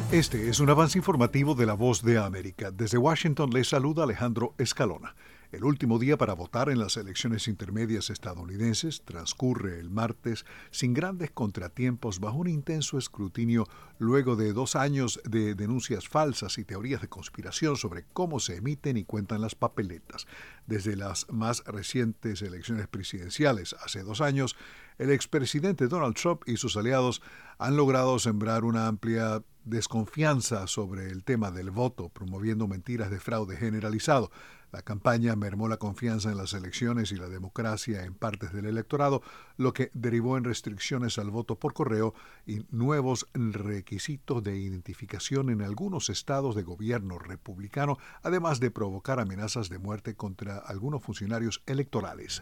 Este es un avance informativo de La Voz de América. Desde Washington les saluda Alejandro Escalona. El último día para votar en las elecciones intermedias estadounidenses transcurre el martes sin grandes contratiempos bajo un intenso escrutinio luego de 2 años de denuncias falsas y teorías de conspiración sobre cómo se emiten y cuentan las papeletas. Desde las más recientes elecciones presidenciales hace 2 años, el expresidente Donald Trump y sus aliados han logrado sembrar una amplia desconfianza sobre el tema del voto, promoviendo mentiras de fraude generalizado. La campaña mermó la confianza en las elecciones y la democracia en partes del electorado, lo que derivó en restricciones al voto por correo y nuevos requisitos de identificación en algunos estados de gobierno republicano, además de provocar amenazas de muerte contra algunos funcionarios electorales.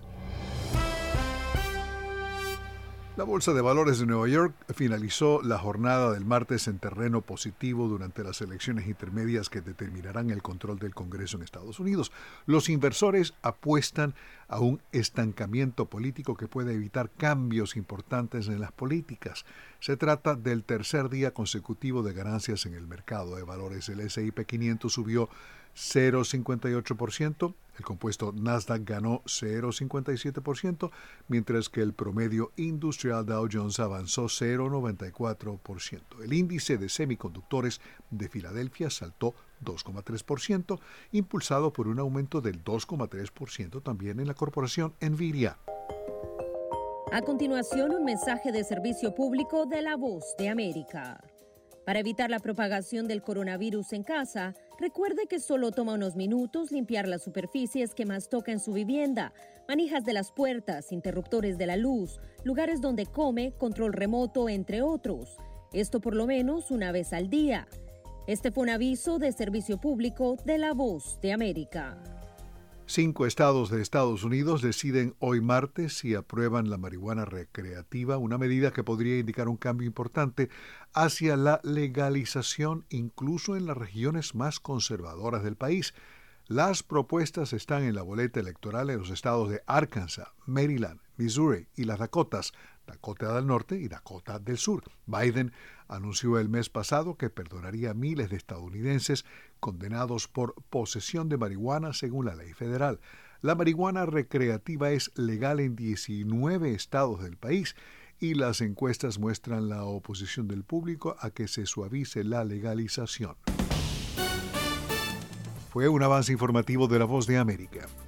La Bolsa de Valores de Nueva York finalizó la jornada del martes en terreno positivo durante las elecciones intermedias que determinarán el control del Congreso en Estados Unidos. Los inversores apuestan a un estancamiento político que puede evitar cambios importantes en las políticas. Se trata del tercer día consecutivo de ganancias en el mercado de valores. El S&P 500 subió 0,58%, el compuesto Nasdaq ganó 0,57%, mientras que el promedio industrial Dow Jones avanzó 0,94%. El índice de semiconductores de Filadelfia saltó 2,3%, impulsado por un aumento del 2,3% también en la corporación Nvidia. A continuación, un mensaje de servicio público de La Voz de América. Para evitar la propagación del coronavirus en casa, recuerde que solo toma unos minutos limpiar las superficies que más toca en su vivienda, manijas de las puertas, interruptores de la luz, lugares donde come, control remoto, entre otros. Esto por lo menos una vez al día. Este fue un aviso de servicio público de La Voz de América. 5 estados de Estados Unidos deciden hoy martes si aprueban la marihuana recreativa, una medida que podría indicar un cambio importante hacia la legalización incluso en las regiones más conservadoras del país. Las propuestas están en la boleta electoral en los estados de Arkansas, Maryland, Missouri y las Dakota del Norte y Dakota del Sur. Biden anunció el mes pasado que perdonaría a miles de estadounidenses condenados por posesión de marihuana según la ley federal. La marihuana recreativa es legal en 19 estados del país y las encuestas muestran la oposición del público a que se suavice la legalización. Fue un avance informativo de La Voz de América.